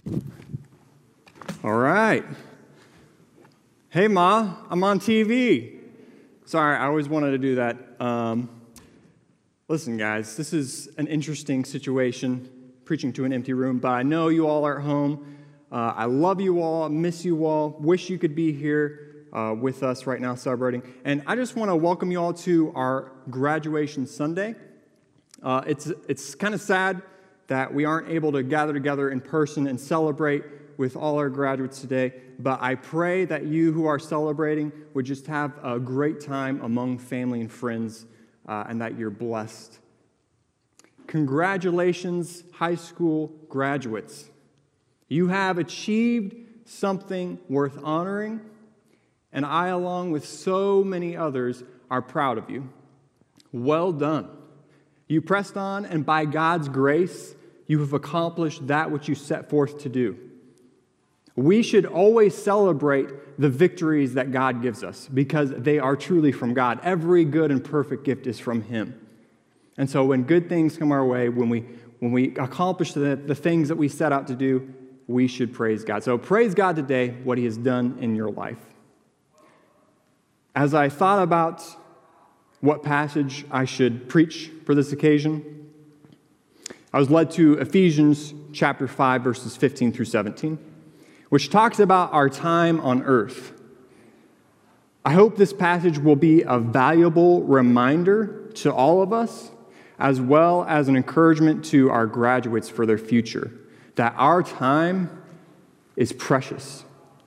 All right. Hey, Ma, I'm on TV. Sorry, I always wanted to do that. Listen, guys, this is an interesting situation, preaching to an empty room, but I know you all are at home. I love you all, miss you all, wish you could be here with us right now celebrating. And I just want to welcome you all to our graduation Sunday. It's kind of sad that we aren't able to gather together in person and celebrate with all our graduates today, but I pray that you who are celebrating would just have a great time among family and friends, and that you're blessed. Congratulations, high school graduates. You have achieved something worth honoring, and I, along with so many others, are proud of you. Well done. You pressed on, and by God's grace, you have accomplished that which you set forth to do. We should always celebrate the victories that God gives us because they are truly from God. Every good and perfect gift is from Him. And so when good things come our way, when we accomplish the things that we set out to do, we should praise God. So praise God today, what He has done in your life. As I thought about what passage I should preach for this occasion, I was led to Ephesians chapter 5, verses 15 through 17. Which talks about our time on earth. I hope this passage will be a valuable reminder to all of us, as well as an encouragement to our graduates for their future, that our time is precious.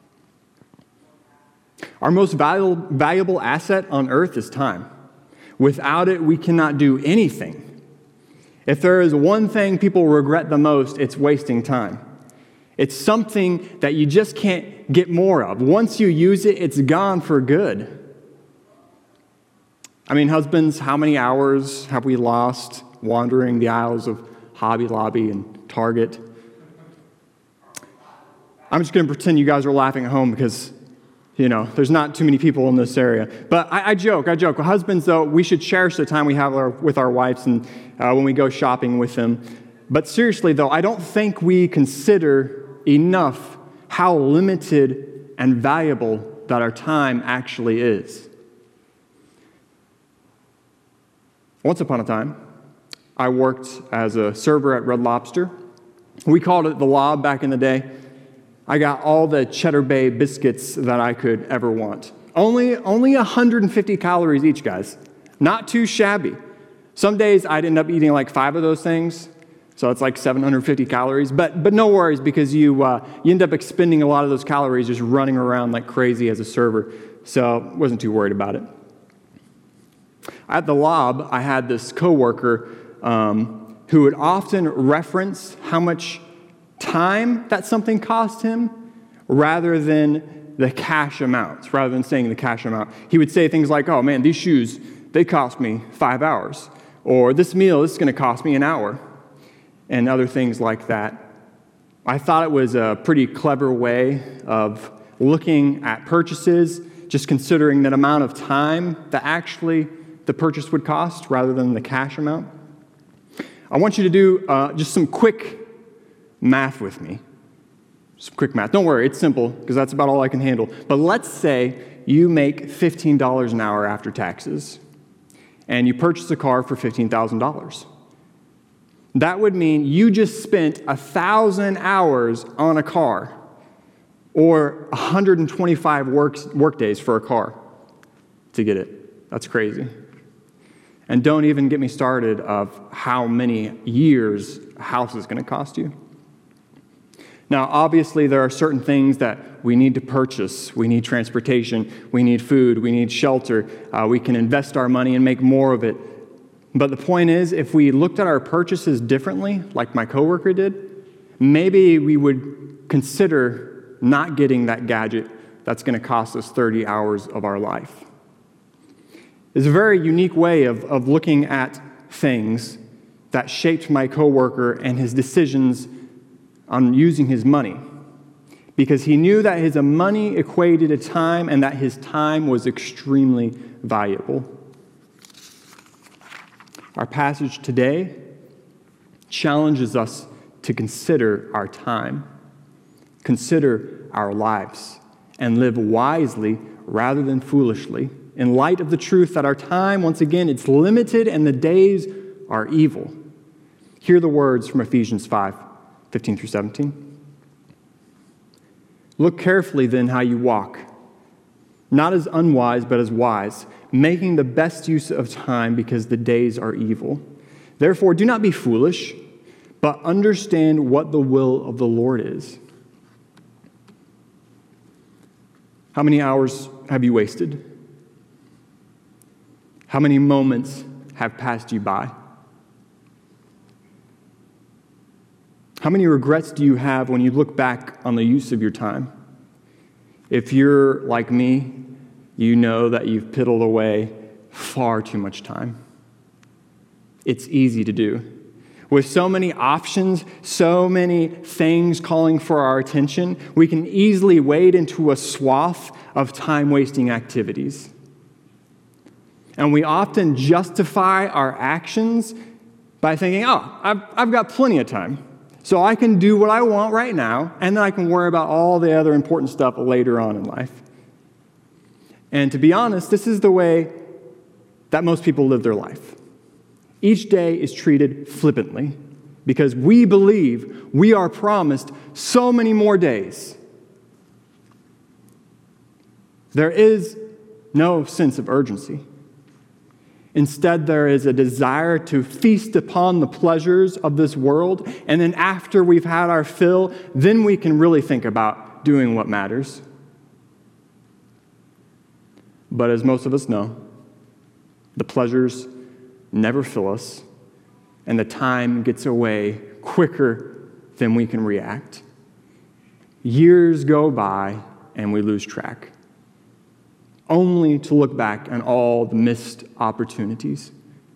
Our most valuable asset on earth is time. Without it, we cannot do anything. If there is one thing people regret the most, it's wasting time. It's something that you just can't get more of. Once you use it, it's gone for good. I mean, husbands, how many hours have we lost wandering the aisles of Hobby Lobby and Target? I'm just going to pretend you guys are laughing at home because, there's not too many people in this area. But I joke. Well, husbands, though, we should cherish the time we have with our wives and when we go shopping with them. But seriously, though, I don't think we consider enough how limited and valuable that our time actually is. Once upon a time, I worked as a server at Red Lobster. We called it the Lob back in the day. I got all the Cheddar Bay biscuits that I could ever want. Only 150 calories each, guys. Not too shabby. Some days I'd end up eating like 5 of those things. So it's like 750 calories, but no worries because you end up expending a lot of those calories just running around like crazy as a server. So wasn't too worried about it. At the Lob, I had this coworker who would often reference how much time that something cost him rather than the cash amount, rather than saying the cash amount. He would say things like, "Oh man, these shoes, they cost me 5 hours," or "This meal, this is going to cost me an hour." And other things like that. I thought it was a pretty clever way of looking at purchases, just considering that amount of time that actually the purchase would cost rather than the cash amount. I want you to do just some quick math with me. Some quick math. Don't worry, it's simple because that's about all I can handle. But let's say you make $15 an hour after taxes and you purchase a car for $15,000. That would mean you just spent 1,000 hours on a car, or 125 work days for a car to get it. That's crazy. And don't even get me started of how many years a house is going to cost you. Now, obviously, there are certain things that we need to purchase. We need transportation. We need food. We need shelter. We can invest our money and make more of it. But the point is, if we looked at our purchases differently, like my coworker did, maybe we would consider not getting that gadget that's going to cost us 30 hours of our life. It's a very unique way of looking at things that shaped my coworker and his decisions on using his money, because he knew that his money equated to time and that his time was extremely valuable. Our passage today challenges us to consider our time. Consider our lives and live wisely rather than foolishly, in light of the truth that our time, once again, it's limited and the days are evil. Hear the words from Ephesians 5:15 through 17. Look carefully then how you walk, not as unwise, but as wise, making the best use of time because the days are evil. Therefore, do not be foolish, but understand what the will of the Lord is. How many hours have you wasted? How many moments have passed you by? How many regrets do you have when you look back on the use of your time? If you're like me, you know that you've piddled away far too much time. It's easy to do. With so many options, so many things calling for our attention, we can easily wade into a swath of time-wasting activities. And we often justify our actions by thinking, I've got plenty of time, so I can do what I want right now, and then I can worry about all the other important stuff later on in life. And to be honest, this is the way that most people live their life. Each day is treated flippantly because we believe we are promised so many more days. There is no sense of urgency. Instead, there is a desire to feast upon the pleasures of this world, and then after we've had our fill, then we can really think about doing what matters. But as most of us know, the pleasures never fill us, and the time gets away quicker than we can react. Years go by, and we lose track, only to look back on all the missed opportunities.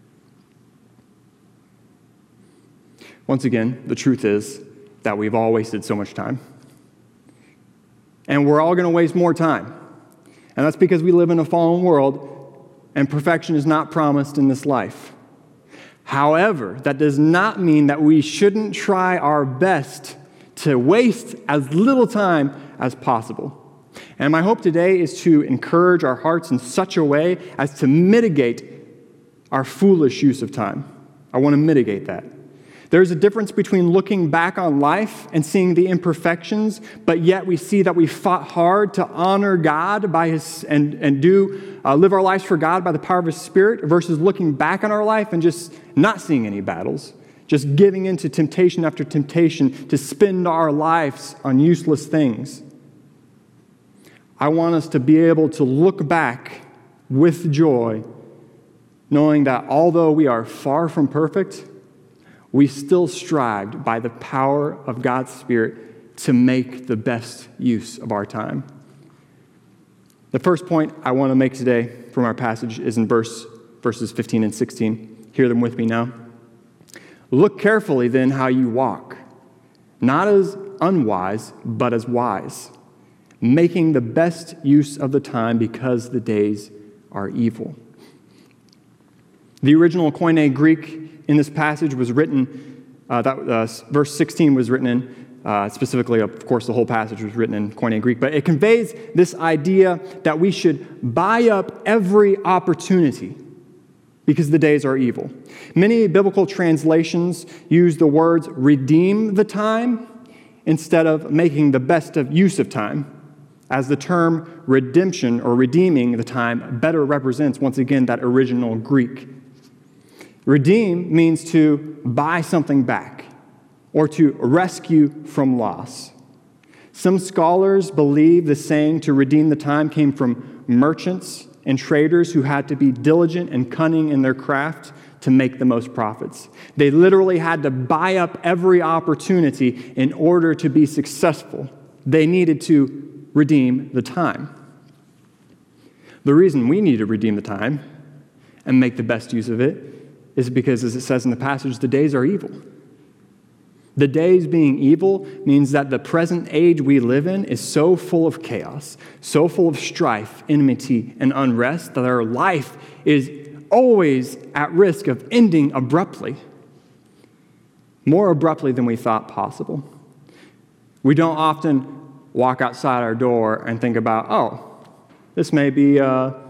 Once again, the truth is that we've all wasted so much time, and we're all going to waste more time. And that's because we live in a fallen world, and perfection is not promised in this life. However, that does not mean that we shouldn't try our best to waste as little time as possible. And my hope today is to encourage our hearts in such a way as to mitigate our foolish use of time. I want to mitigate that. There's a difference between looking back on life and seeing the imperfections, but yet we see that we fought hard to honor God by His live our lives for God by the power of His Spirit, versus looking back on our life and just not seeing any battles, just giving into temptation after temptation to spend our lives on useless things. I want us to be able to look back with joy, knowing that although we are far from perfect, we still strived by the power of God's Spirit to make the best use of our time. The first point I want to make today from our passage is in verses 15 and 16. Hear them with me now. Look carefully then how you walk, not as unwise, but as wise, making the best use of the time because the days are evil. The original Koine Greek in this passage was written, verse 16 was written in, specifically, of course, the whole passage was written in Koine Greek, but it conveys this idea that we should buy up every opportunity because the days are evil. Many biblical translations use the words redeem the time instead of making the best of use of time, as the term redemption or redeeming the time better represents, once again, that original Greek. Redeem means to buy something back or to rescue from loss. Some scholars believe the saying to redeem the time came from merchants and traders who had to be diligent and cunning in their craft to make the most profits. They literally had to buy up every opportunity in order to be successful. They needed to redeem the time. The reason we need to redeem the time and make the best use of it is because, as it says in the passage, the days are evil. The days being evil means that the present age we live in is so full of chaos, so full of strife, enmity, and unrest that our life is always at risk of ending abruptly, more abruptly than we thought possible. We don't often walk outside our door and think about, oh, this may be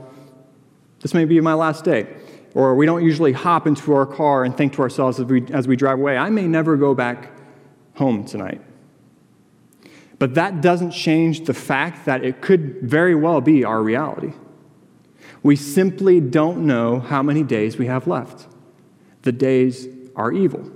my last day. Or we don't usually hop into our car and think to ourselves as we drive away, I may never go back home tonight. But that doesn't change the fact that it could very well be our reality. We simply don't know how many days we have left. The days are evil.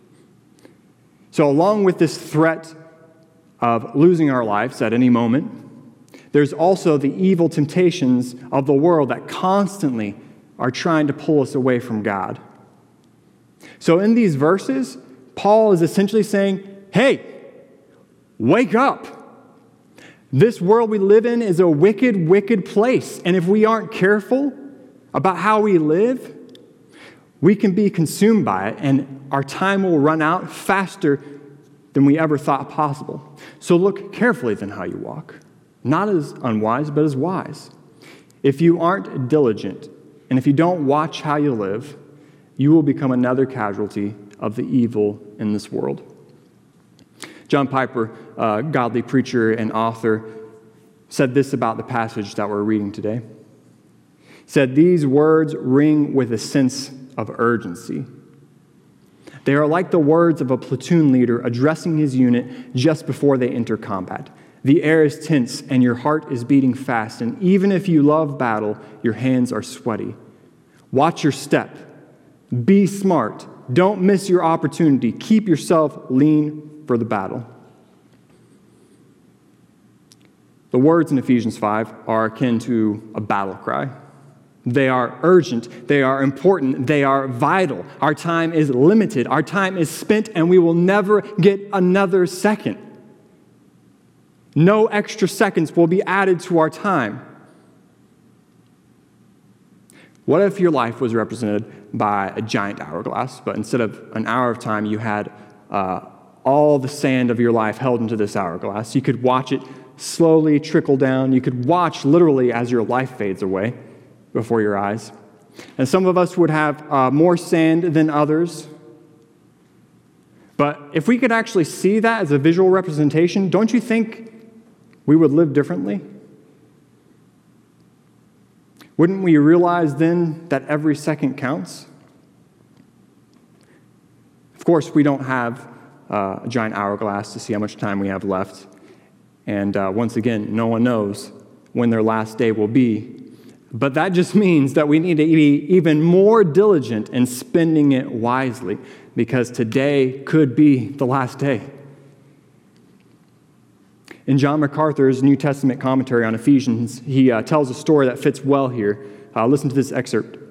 So along with this threat of losing our lives at any moment, there's also the evil temptations of the world that constantly are trying to pull us away from God. So in these verses, Paul is essentially saying, hey, wake up. This world we live in is a wicked, wicked place. And if we aren't careful about how we live, we can be consumed by it, and our time will run out faster than we ever thought possible. So look carefully then how you walk, not as unwise, but as wise. If you aren't diligent, and if you don't watch how you live, you will become another casualty of the evil in this world. John Piper, a godly preacher and author, said this about the passage that we're reading today. He said, these words ring with a sense of urgency. They are like the words of a platoon leader addressing his unit just before they enter combat. The air is tense and your heart is beating fast, and even if you love battle, your hands are sweaty. Watch your step. Be smart. Don't miss your opportunity. Keep yourself lean for the battle. The words in Ephesians 5 are akin to a battle cry. They are urgent. They are important. They are vital. Our time is limited. Our time is spent, and we will never get another second. No extra seconds will be added to our time. What if your life was represented by a giant hourglass, but instead of an hour of time, you had all the sand of your life held into this hourglass? You could watch it slowly trickle down. You could watch literally as your life fades away before your eyes. And some of us would have more sand than others. But if we could actually see that as a visual representation, don't you think we would live differently? Wouldn't we realize then that every second counts? Of course, we don't have a giant hourglass to see how much time we have left. And once again, no one knows when their last day will be. But that just means that we need to be even more diligent in spending it wisely, because today could be the last day. In John MacArthur's New Testament commentary on Ephesians, he tells a story that fits well here. Listen to this excerpt.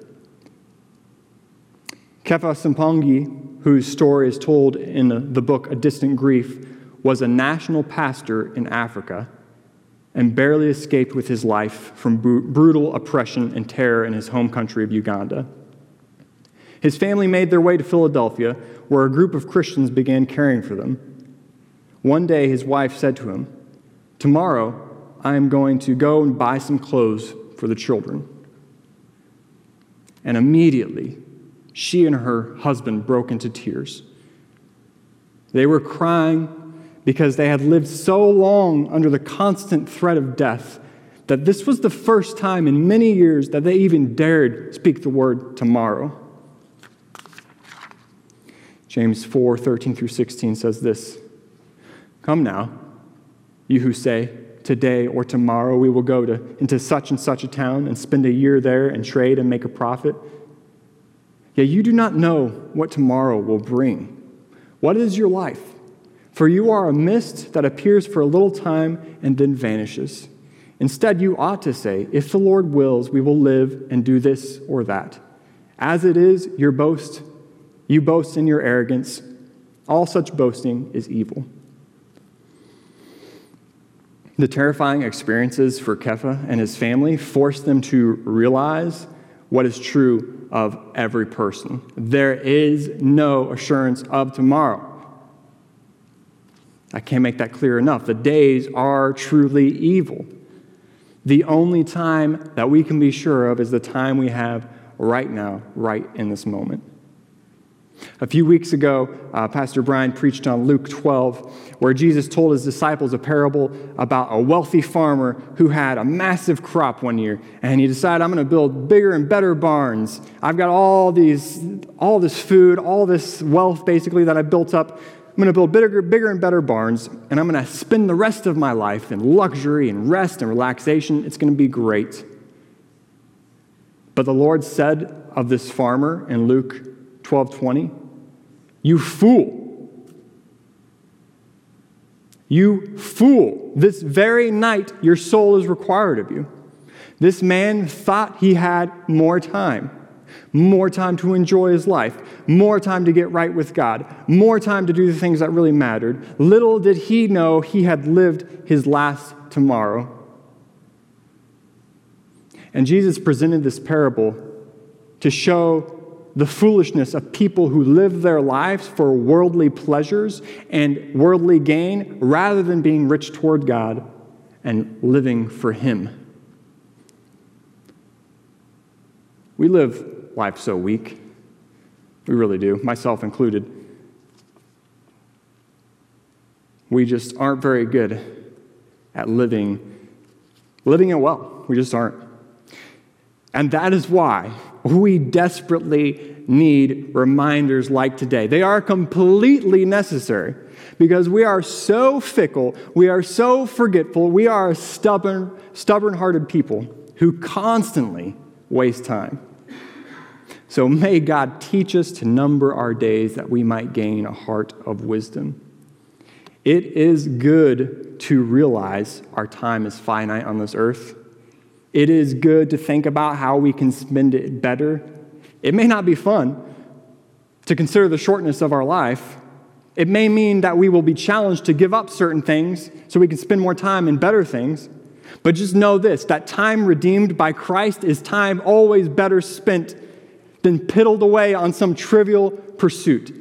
Kefa Simpangi, whose story is told in the book A Distant Grief, was a national pastor in Africa and barely escaped with his life from brutal oppression and terror in his home country of Uganda. His family made their way to Philadelphia, where a group of Christians began caring for them. One day, his wife said to him, "Tomorrow, I am going to go and buy some clothes for the children." And immediately, she and her husband broke into tears. They were crying because they had lived so long under the constant threat of death that this was the first time in many years that they even dared speak the word tomorrow. James 4:13-16 says this, "Come now, you who say, 'Today or tomorrow we will go into such and such a town and spend a year there and trade and make a profit.' Yet you do not know what tomorrow will bring. What is your life? For you are a mist that appears for a little time and then vanishes. Instead, you ought to say, 'If the Lord wills, we will live and do this or that.' As it is, you boast in your arrogance. All such boasting is evil." The terrifying experiences for Kefa and his family forced them to realize what is true of every person. There is no assurance of tomorrow. I can't make that clear enough. The days are truly evil. The only time that we can be sure of is the time we have right now, right in this moment. A few weeks ago, Pastor Brian preached on Luke 12, where Jesus told his disciples a parable about a wealthy farmer who had a massive crop one year, and he decided, I'm going to build bigger and better barns. I've got all this food, all this wealth, basically, that I built up. I'm going to build bigger and better barns, and I'm going to spend the rest of my life in luxury and rest and relaxation. It's going to be great. But the Lord said of this farmer in Luke 12:20, you fool. You fool. This very night your soul is required of you. This man thought he had more time to enjoy his life, more time to get right with God, more time to do the things that really mattered. Little did he know he had lived his last tomorrow. And Jesus presented this parable to show the foolishness of people who live their lives for worldly pleasures and worldly gain rather than being rich toward God and living for Him. We live life so weak. We really do, myself included. We just aren't very good at living it well. We just aren't. And that is why we desperately need reminders like today. They are completely necessary because we are so fickle, we are so forgetful, we are stubborn-hearted people who constantly waste time. So may God teach us to number our days that we might gain a heart of wisdom. It is good to realize our time is finite on this earth. It is good to think about how we can spend it better. It may not be fun to consider the shortness of our life. It may mean that we will be challenged to give up certain things so we can spend more time in better things. But just know this, that time redeemed by Christ is time always better spent than piddled away on some trivial pursuit.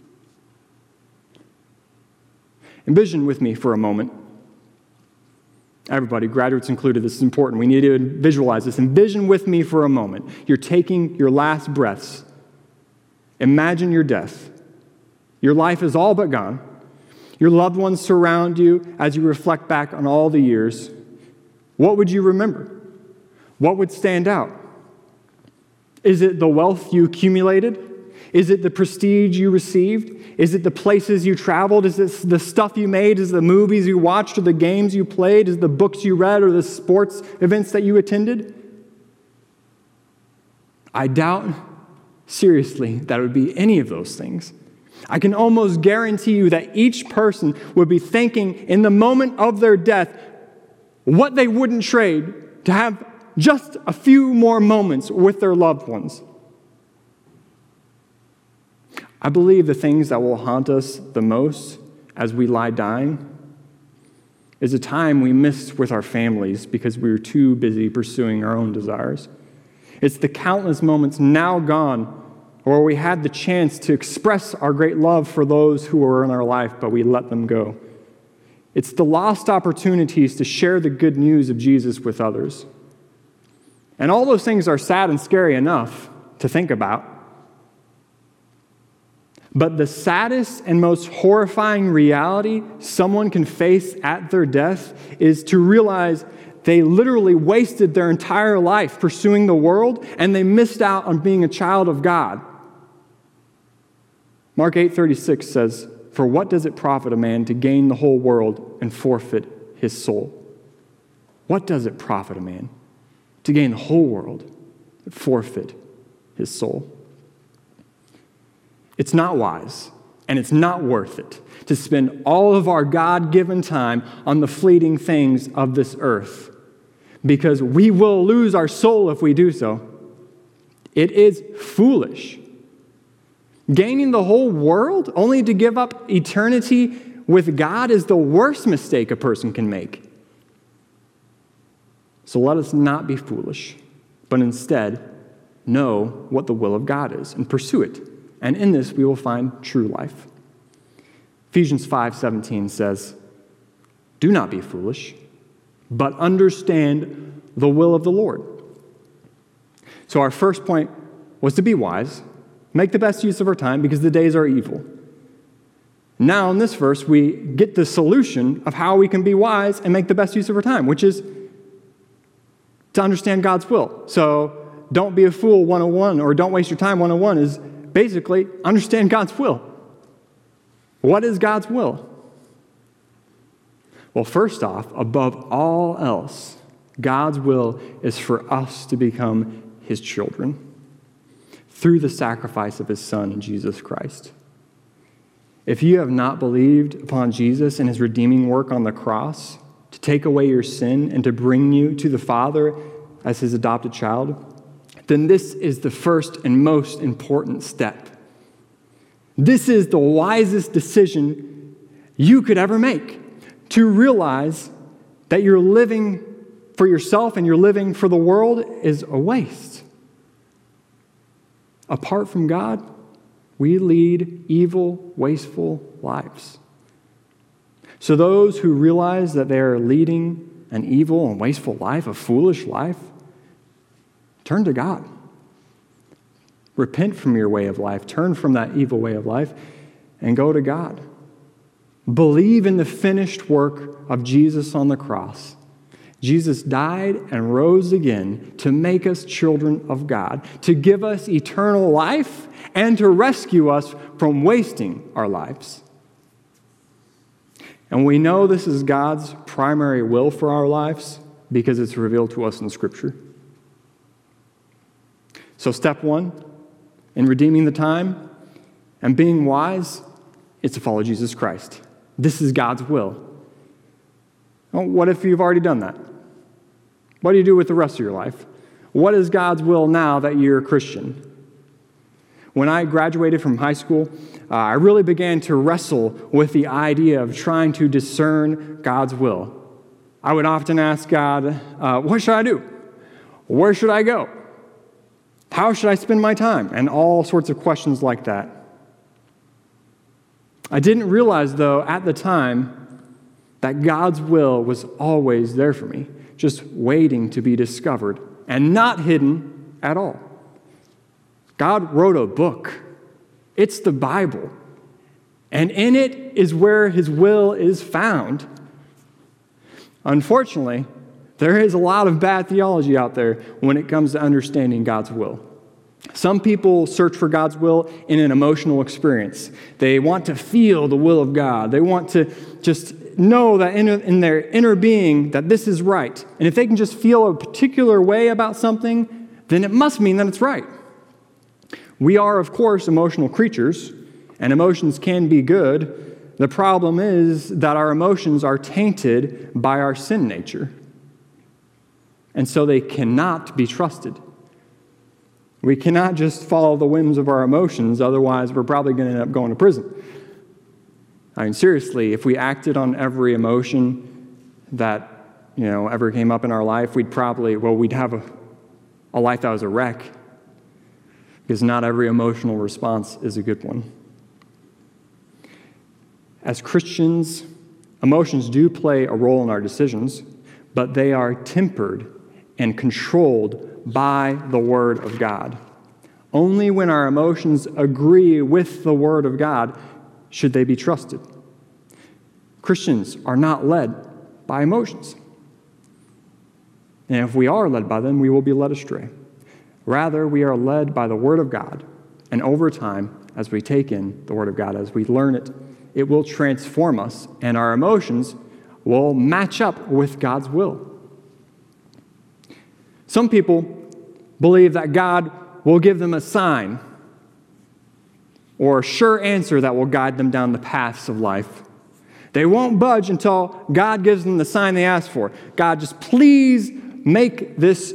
Envision with me for a moment. Everybody, graduates included, this is important. We need to visualize this. Envision with me for a moment. You're taking your last breaths. Imagine your death. Your life is all but gone. Your loved ones surround you as you reflect back on all the years. What would you remember? What would stand out? Is it the wealth you accumulated? Is it the prestige you received? Is it the places you traveled? Is it the stuff you made? Is it the movies you watched or the games you played? Is it the books you read or the sports events that you attended? I doubt, seriously, that it would be any of those things. I can almost guarantee you that each person would be thinking in the moment of their death what they wouldn't trade to have just a few more moments with their loved ones. I believe the things that will haunt us the most as we lie dying is a time we missed with our families because we were too busy pursuing our own desires. It's the countless moments now gone where we had the chance to express our great love for those who were in our life, but we let them go. It's the lost opportunities to share the good news of Jesus with others. And all those things are sad and scary enough to think about. But the saddest and most horrifying reality someone can face at their death is to realize they literally wasted their entire life pursuing the world and they missed out on being a child of God. Mark 8:36 says, "For what does it profit a man to gain the whole world and forfeit his soul?" What does it profit a man to gain the whole world and forfeit his soul? It's not wise, and it's not worth it to spend all of our God-given time on the fleeting things of this earth, because we will lose our soul if we do so. It is foolish. Gaining the whole world only to give up eternity with God is the worst mistake a person can make. So let us not be foolish, but instead know what the will of God is and pursue it. And in this, we will find true life. Ephesians 5:17 says, "Do not be foolish, but understand the will of the Lord." So our first point was to be wise. Make the best use of our time because the days are evil. Now, in this verse, we get the solution of how we can be wise and make the best use of our time, which is to understand God's will. So, don't be a fool 101 or don't waste your time 101 is basically understand God's will. What is God's will? Well, first off, above all else, God's will is for us to become His children through the sacrifice of His Son, Jesus Christ. If you have not believed upon Jesus and His redeeming work on the cross to take away your sin and to bring you to the Father as His adopted child, then this is the first and most important step. This is the wisest decision you could ever make, to realize that you're living for yourself and you're living for the world is a waste. Apart from God, we lead evil, wasteful lives. So those who realize that they are leading an evil and wasteful life, a foolish life, turn to God. Repent from your way of life. Turn from that evil way of life and go to God. Believe in the finished work of Jesus on the cross. Jesus died and rose again to make us children of God, to give us eternal life, and to rescue us from wasting our lives. And we know this is God's primary will for our lives because it's revealed to us in Scripture. So step one, in redeeming the time and being wise, is to follow Jesus Christ. This is God's will. Well, what if you've already done that? What do you do with the rest of your life? What is God's will now that you're a Christian? When I graduated from high school, I really began to wrestle with the idea of trying to discern God's will. I would often ask God, what should I do? Where should I go? How should I spend my time? And all sorts of questions like that. I didn't realize, though, at the time, that God's will was always there for me, just waiting to be discovered and not hidden at all. God wrote a book. It's the Bible. And in it is where His will is found. Unfortunately, there is a lot of bad theology out there when it comes to understanding God's will. Some people search for God's will in an emotional experience. They want to feel the will of God. They want to just know that in their inner being that this is right. And if they can just feel a particular way about something, then it must mean that it's right. We are, of course, emotional creatures, and emotions can be good. The problem is that our emotions are tainted by our sin nature, and so they cannot be trusted. We cannot just follow the whims of our emotions, otherwise we're probably going to end up going to prison. I mean, seriously, if we acted on every emotion that, ever came up in our life, we'd have a life that was a wreck, because not every emotional response is a good one. As Christians, emotions do play a role in our decisions, but they are tempered and controlled by the Word of God. Only when our emotions agree with the Word of God should they be trusted. Christians are not led by emotions. And if we are led by them, we will be led astray. Rather, we are led by the Word of God. And over time, as we take in the Word of God, as we learn it, it will transform us, and our emotions will match up with God's will. Some people believe that God will give them a sign or a sure answer that will guide them down the paths of life. They won't budge until God gives them the sign they ask for. God, just please make the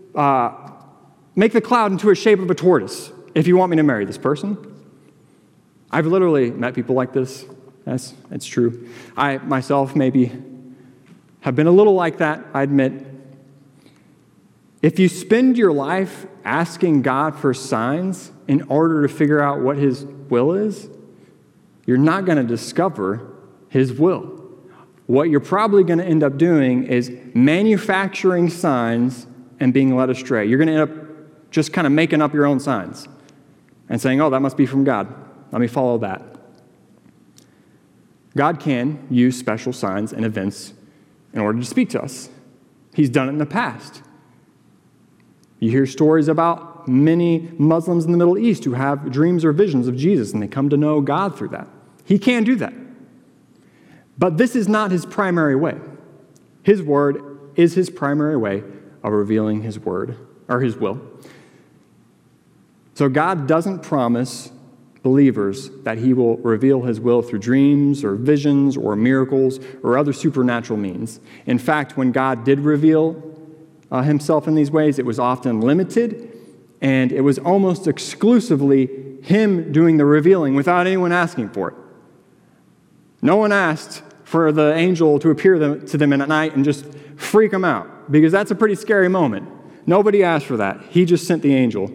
cloud into a shape of a tortoise if you want me to marry this person. I've literally met people like this. Yes, it's true. I myself maybe have been a little like that, I admit. If you spend your life asking God for signs in order to figure out what His will is, you're not going to discover His will. What you're probably going to end up doing is manufacturing signs and being led astray. You're going to end up just kind of making up your own signs. and saying, oh, that must be from God. Let me follow that. God can use special signs and events in order to speak to us. He's done it in the past. You hear stories about many Muslims in the Middle East who have dreams or visions of Jesus, and they come to know God through that. He can do that. But this is not his primary way. His word is his primary way of revealing his word, or his will. So God doesn't promise believers that he will reveal his will through dreams or visions or miracles or other supernatural means. In fact, when God did reveal himself in these ways, it was often limited, and it was almost exclusively him doing the revealing without anyone asking for it. No one asked for the angel to appear to them at night and just freak them out, because that's a pretty scary moment. Nobody asked for that. He just sent the angel.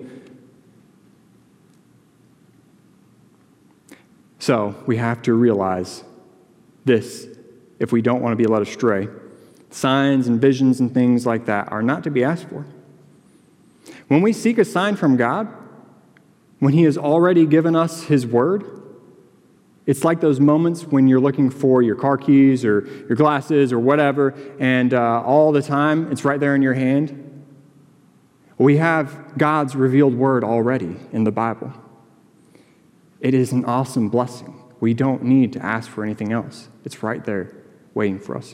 So we have to realize this if we don't want to be led astray. Signs and visions and things like that are not to be asked for. When we seek a sign from God, when he has already given us his word, it's like those moments when you're looking for your car keys or your glasses or whatever, and all the time it's right there in your hand. We have God's revealed word already in the Bible. It is an awesome blessing. We don't need to ask for anything else. It's right there waiting for us.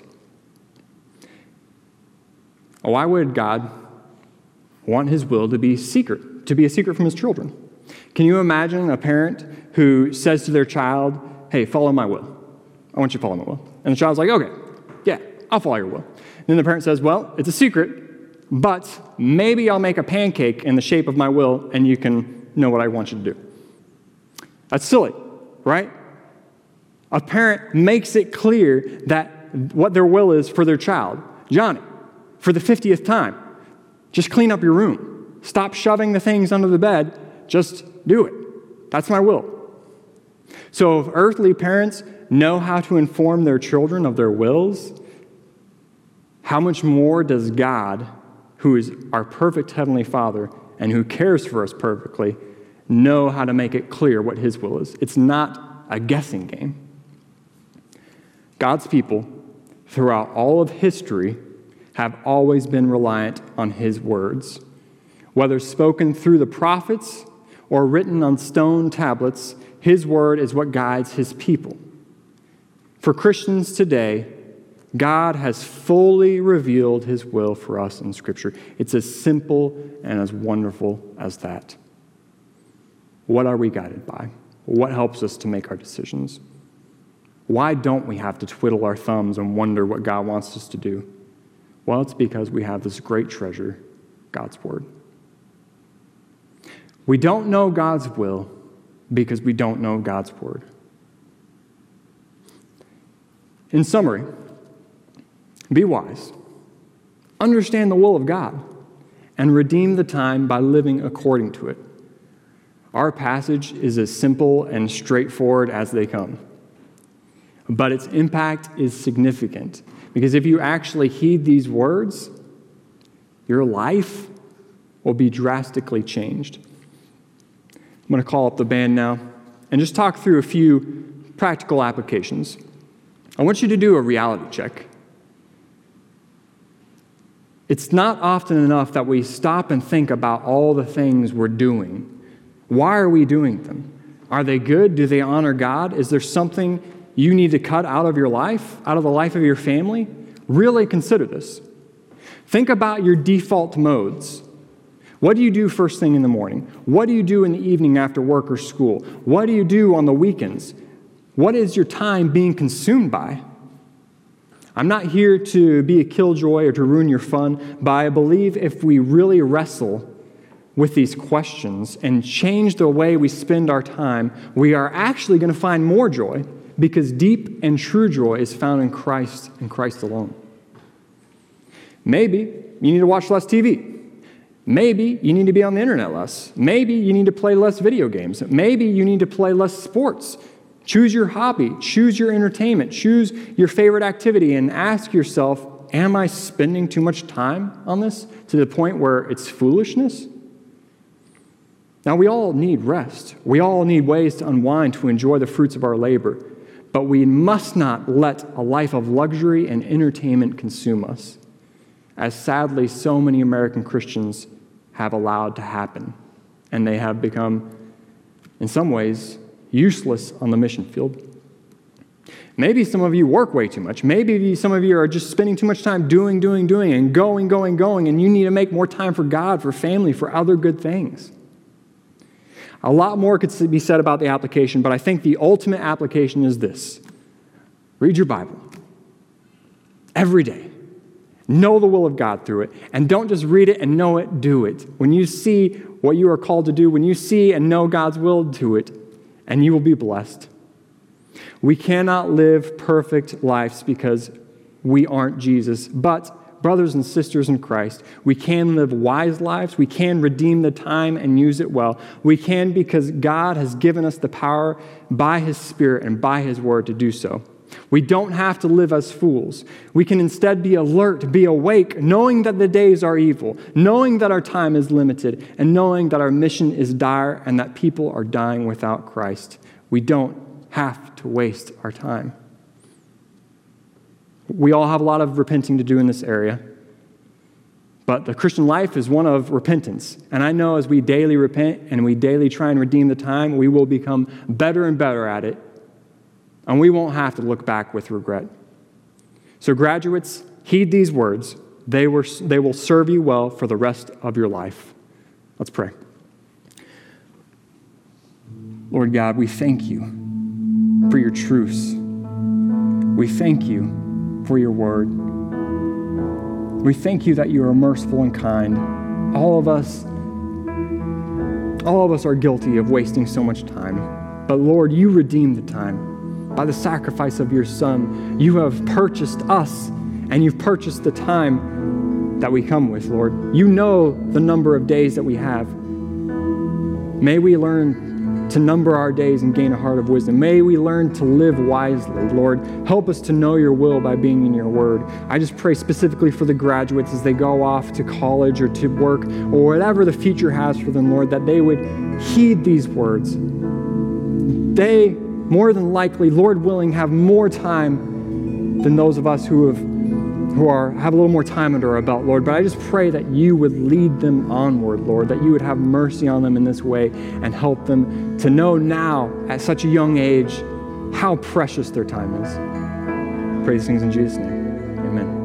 Why would God want his will to be a secret from his children? Can you imagine a parent who says to their child, hey, follow my will. I want you to follow my will. And the child's like, okay, yeah, I'll follow your will. And then the parent says, well, it's a secret, but maybe I'll make a pancake in the shape of my will and you can know what I want you to do. That's silly, right? A parent makes it clear that what their will is for their child. Johnny, for the 50th time, just clean up your room. Stop shoving the things under the bed. Just do it. That's my will. So if earthly parents know how to inform their children of their wills, how much more does God, who is our perfect Heavenly Father and who cares for us perfectly, know how to make it clear what his will is? It's not a guessing game. God's people, throughout all of history, have always been reliant on his words. Whether spoken through the prophets or written on stone tablets, his word is what guides his people. For Christians today, God has fully revealed his will for us in Scripture. It's as simple and as wonderful as that. What are we guided by? What helps us to make our decisions? Why don't we have to twiddle our thumbs and wonder what God wants us to do? Well, it's because we have this great treasure, God's Word. We don't know God's will because we don't know God's Word. In summary, be wise, understand the will of God, and redeem the time by living according to it. Our passage is as simple and straightforward as they come. But its impact is significant, because if you actually heed these words, your life will be drastically changed. I'm going to call up the band now and just talk through a few practical applications. I want you to do a reality check. It's not often enough that we stop and think about all the things we're doing. Why are we doing them? Are they good? Do they honor God? Is there something you need to cut out of your life, out of the life of your family? Really consider this. Think about your default modes. What do you do first thing in the morning? What do you do in the evening after work or school? What do you do on the weekends? What is your time being consumed by? I'm not here to be a killjoy or to ruin your fun, but I believe if we really wrestle with these questions and change the way we spend our time, we are actually going to find more joy, because deep and true joy is found in Christ and Christ alone. Maybe you need to watch less TV. Maybe you need to be on the internet less. Maybe you need to play less video games. Maybe you need to play less sports. Choose your hobby. Choose your entertainment. Choose your favorite activity and ask yourself, am I spending too much time on this to the point where it's foolishness? Now, we all need rest. We all need ways to unwind, to enjoy the fruits of our labor. But we must not let a life of luxury and entertainment consume us, as sadly so many American Christians have allowed to happen. And they have become, in some ways, useless on the mission field. Maybe some of you work way too much. Maybe some of you are just spending too much time doing, and going, and you need to make more time for God, for family, for other good things. A lot more could be said about the application, but I think the ultimate application is this. Read your Bible every day. Know the will of God through it, and don't just read it and know it, do it. When you see what you are called to do, when you see and know God's will, do it, and you will be blessed. We cannot live perfect lives because we aren't Jesus, but brothers and sisters in Christ, we can live wise lives. We can redeem the time and use it well. We can because God has given us the power by His Spirit and by His Word to do so. We don't have to live as fools. We can instead be alert, be awake, knowing that the days are evil, knowing that our time is limited, and knowing that our mission is dire and that people are dying without Christ. We don't have to waste our time. We all have a lot of repenting to do in this area, but the Christian life is one of repentance. And I know as we daily repent and we daily try and redeem the time, we will become better and better at it, and we won't have to look back with regret. So graduates, heed these words. They will serve you well for the rest of your life. Let's pray. Lord God, we thank you for your truths. We thank you for your word. We thank you that you are merciful and kind. All of us are guilty of wasting so much time. But Lord, you redeemed the time. By the sacrifice of your Son, you have purchased us, and you've purchased the time that we come with, Lord. You know the number of days that we have. May we learn to number our days and gain a heart of wisdom. May we learn to live wisely, Lord. Help us to know your will by being in your word. I just pray specifically for the graduates as they go off to college or to work or whatever the future has for them, Lord, that they would heed these words. They, more than likely, Lord willing, have more time than those of us who have a little more time under our belt, Lord. But I just pray that you would lead them onward, Lord, that you would have mercy on them in this way and help them to know now at such a young age how precious their time is. Pray these things in Jesus' name. Amen.